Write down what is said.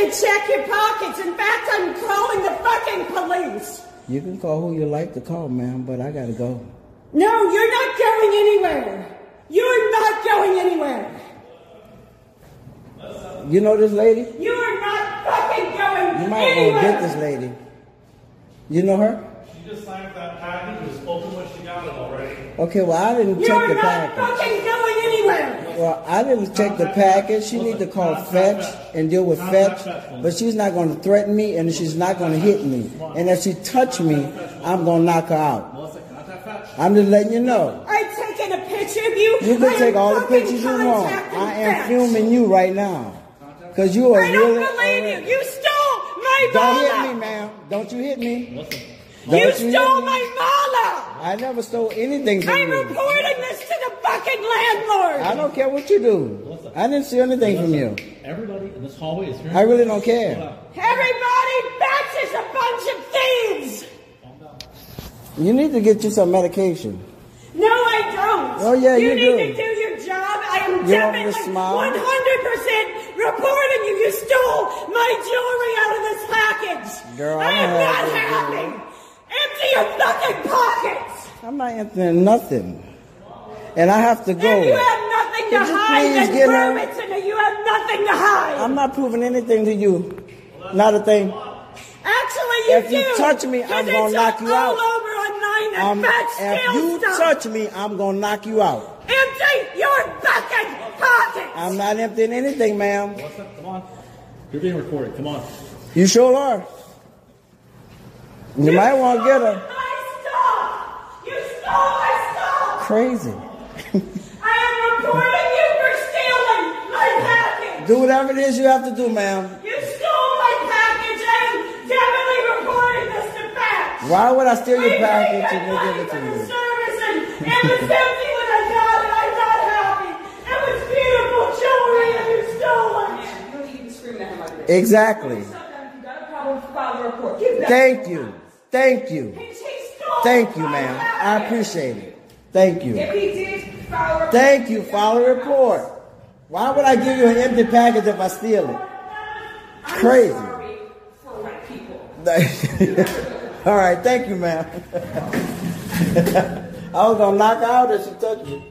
to check your pockets. In fact, I'm calling the fucking police. You can call who you like to call, ma'am, but I gotta go. No, you're not going anywhere. You're not going anywhere. You know this lady? You're not fucking going anywhere. You might want to get this lady. You know her? She just signed that package. It was spoken when she got it already. Okay, well, I didn't check the package. You're not fucking going anywhere. Well, I didn't check the package. She need to call Fetch and deal with Fetch. But she's not going to threaten me, and she's not going to hit me. And if she touch me, I'm going to knock her out. I'm just letting you know. I've taken a picture of you. You can take all the pictures you want. I am filming you right now. Because you are really... I don't believe you. You stole my mala. Don't hit me, ma'am. Don't you hit me. You stole my mala. I never stole anything from you. I'm reporting this to the fucking landlord. I don't care what you do. I didn't steal anything from you. Everybody in this hallway is here. I really don't care. Everybody, Bats is a bunch of thieves. You need to get you some medication. No, I don't. Oh, yeah, you you need do. to do your job. I am You want me definitely to smile? 100% reporting you. You stole my jewelry out of this package. Girl, I am don't not have any happy. jewelry. Empty your fucking pockets. I'm not emptying nothing. And I have to go. And you have nothing to Could you hide. please Then get prove her? it to me. You have nothing to hide. I'm not proving anything to you. Not a thing. Actually, you If do. you touch me, I'm gonna knock you out. All over online and If you touch me, I'm going to knock you out. Empty your fucking pockets. I'm not emptying anything, ma'am. Come on. You're being recorded. Come on. You sure are. You might want to get her. My stuff. You stole my stuff. Crazy. I am reporting you for stealing my package. Do whatever it is you have to do, ma'am. You stole my package. I am definitely reporting this to Fetch. Why would I steal your I package paid and then give it to for the you? service and it was empty when I got it. I'm not happy. It was beautiful jewelry and you stole it. You don't need to be screaming at him like this. Exactly. If you got a problem, file a report. Give that. Thank you. Thank you. She stole Thank you, my ma'am. package. I appreciate it. Thank you. If he did, file a report. Thank you. File a report. Why would I give you an empty package if I steal it? Crazy. Sorry for white people. All right. Thank you, ma'am. I was going to knock her out if she touched me.